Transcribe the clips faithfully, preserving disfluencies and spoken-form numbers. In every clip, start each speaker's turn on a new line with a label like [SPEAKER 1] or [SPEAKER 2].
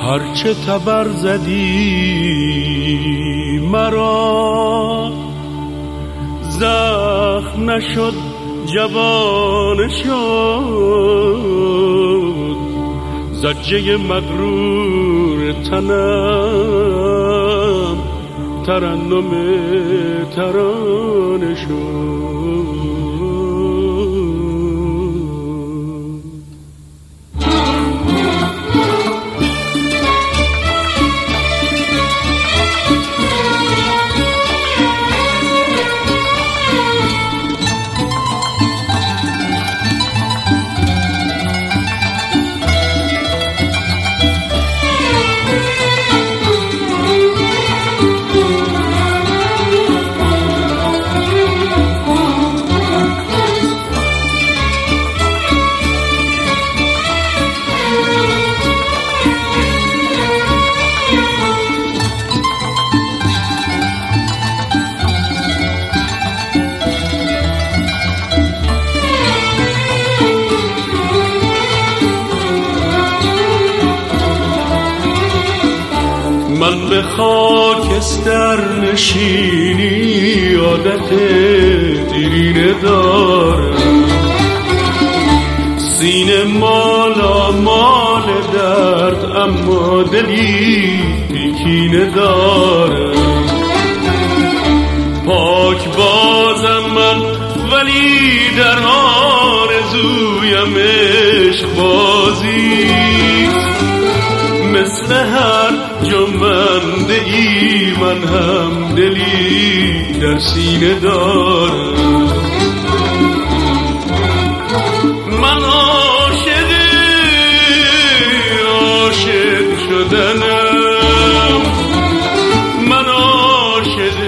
[SPEAKER 1] هرچه تبر زدی مرا زخم نشد جوان شد، زجه مغرور تنم ترنم ترانه شد. من به خاکستر نشینی عادت دیرینه دارم، سینه مالا مال درد اما دلی کینه دارم. پاک بازم من ولی در آرزویم عشق بازی، مثل هر جنبنده ای من هم دلی در سینه دارم. من عاشق عاشق شدنم، من عاشق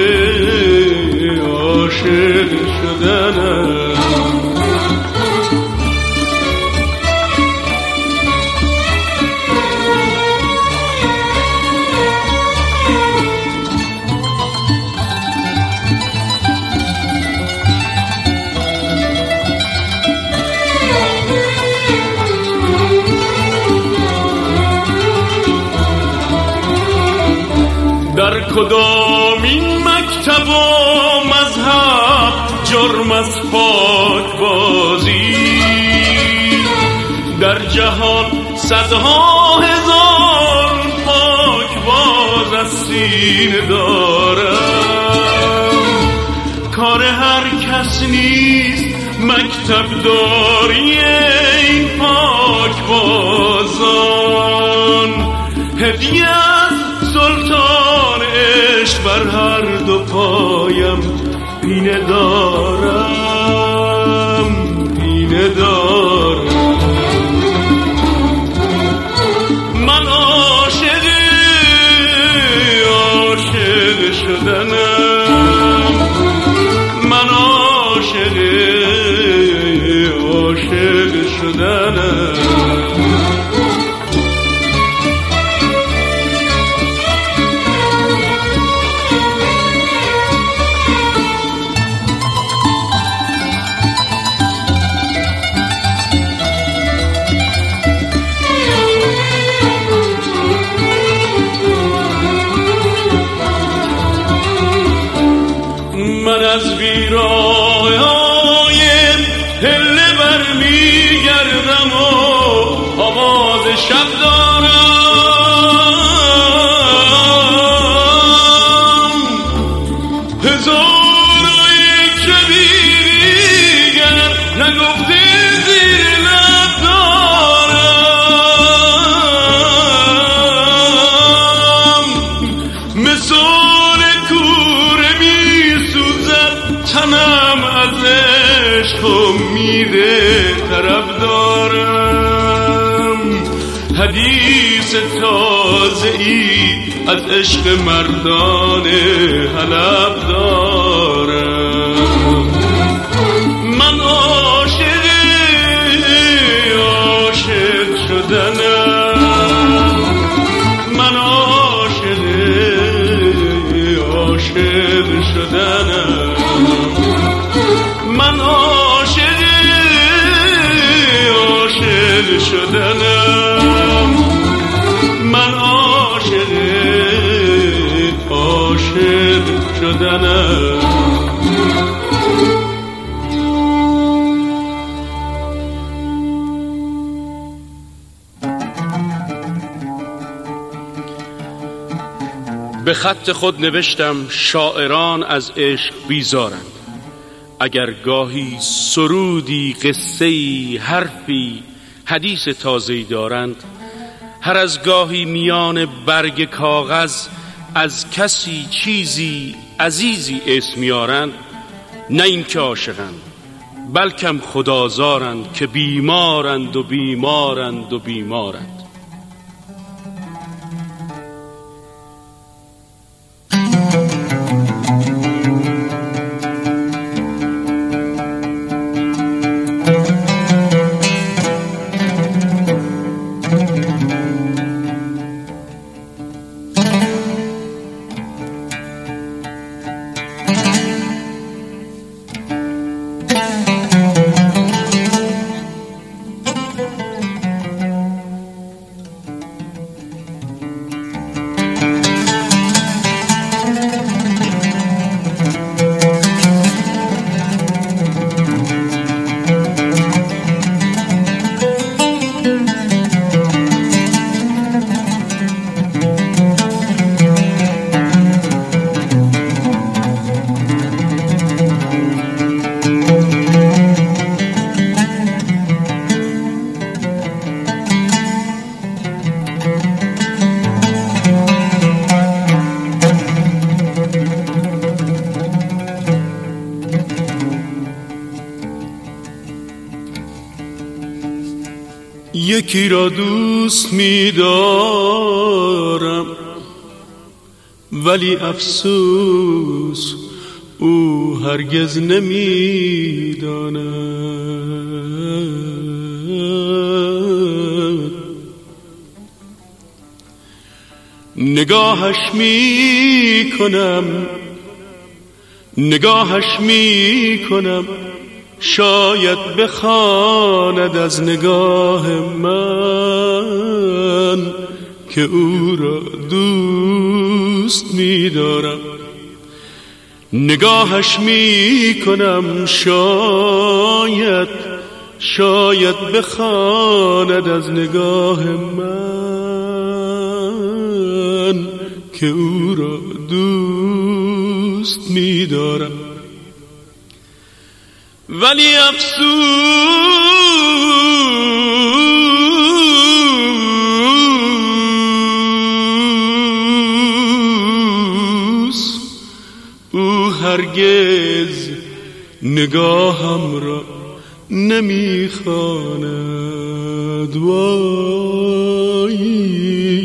[SPEAKER 1] عاشق شدنم. در کدامین مکتب و مذهب جرم از پاک بازی، در جهان صدها هزار پاک باز از سینه دارم. کار هر کس نیست مکتب داری این پاک بازان، هدیه از سلطان عشق بر هر دو پایم پینه دارم، پینه دارم. من عاشق عاشق شدنم، من عاشق عاشق شدنم. من از ویرانه‌های هله برمیگردم و آواز شب دارم. هزار و یک دیگر نگفته زیر لب دارم. مثال کوره تنم از عشق امیده طرف دارم. حدیث تازه ای از عشق مردان حلب دارم. من عاشق عاشق شدنم، من عاشق عاشق شدنم. من عاشق عاشق شدنم، من شدنم. به خط خود نوشتم شاعران از عشق بیزارند. اگر گاهی سرودی، قصه‌ای، حرفی، حدیث تازه‌ای دارند، هر از گاهی میان برگ کاغذ از کسی چیزی عزیزی اسم میارند، نه این که عاشقند، بلکم خدازارند که بیمارند و بیمارند و بیمارند. یکی را دوست می دارم ولی افسوس او هرگز نمی داند. نگاهش می کنم نگاهش می کنم شاید بخواند از نگاه من که او را دوست می دارم. نگاهش می کنم شاید شاید بخواند از نگاه من که او را دوست می دارم. ولی افسوس او هرگز نگاهم را نمیخواند. وای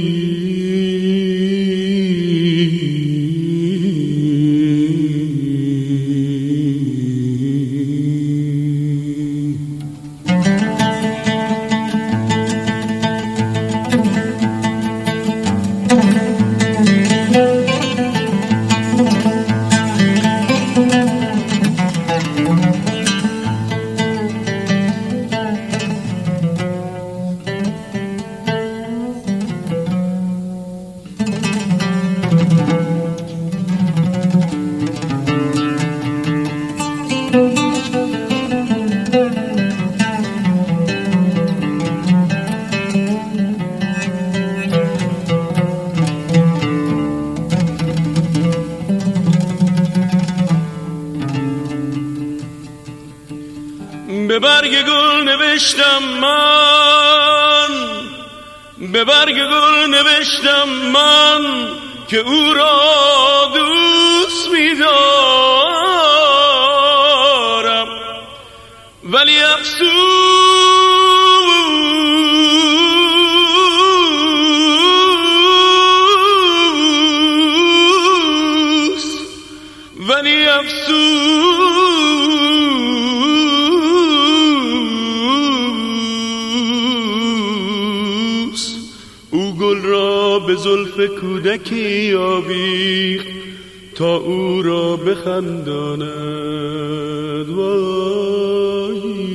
[SPEAKER 1] به برگ گل نوشتم من به برگ گل نوشتم من که او را دوست می دارم. ولی افسوس ولی افسوس او گل را به زلف کودکی آویخت تا او را بخنداند. وای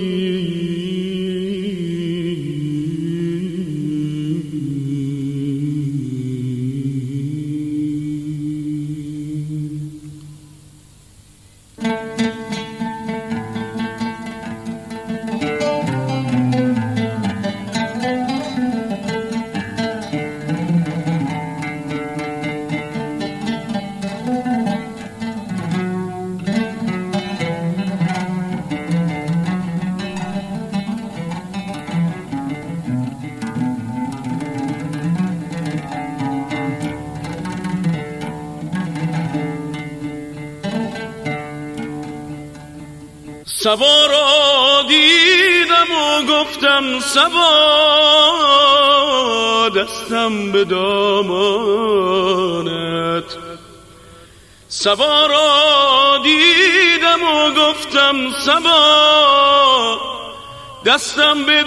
[SPEAKER 1] صبا را دیدم و گفتم صبا دستم به دامانت. صبا را دیدم و گفتم صبا دستم به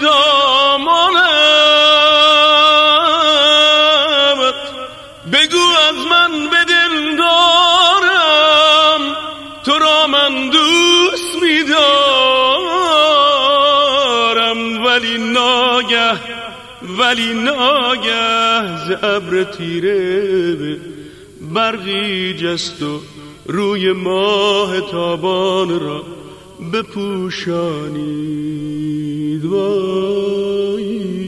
[SPEAKER 1] دامانت. بگو از من به دل دارم تو را من دوست می‌دارم، ولی ناگه ولی ناگه ز ابر تیره برقی جست و روی ماه تابان را بپوشانید. وای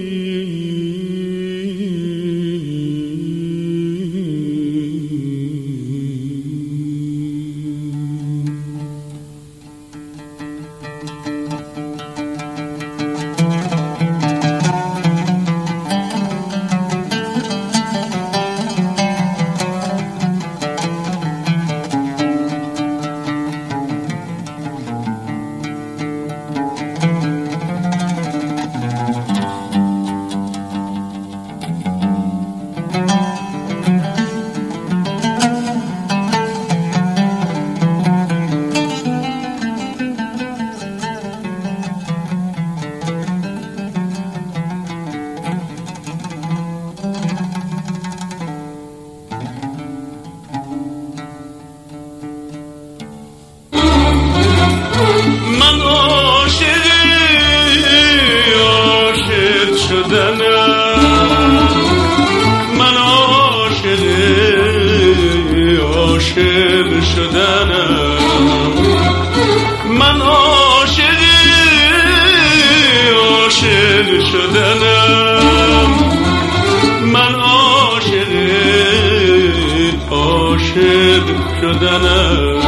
[SPEAKER 1] من عاشق عاشق شدنم، من عاشق عاشق شدنم، من عاشق عاشق شدنم، من عاشق عاشق شدنم.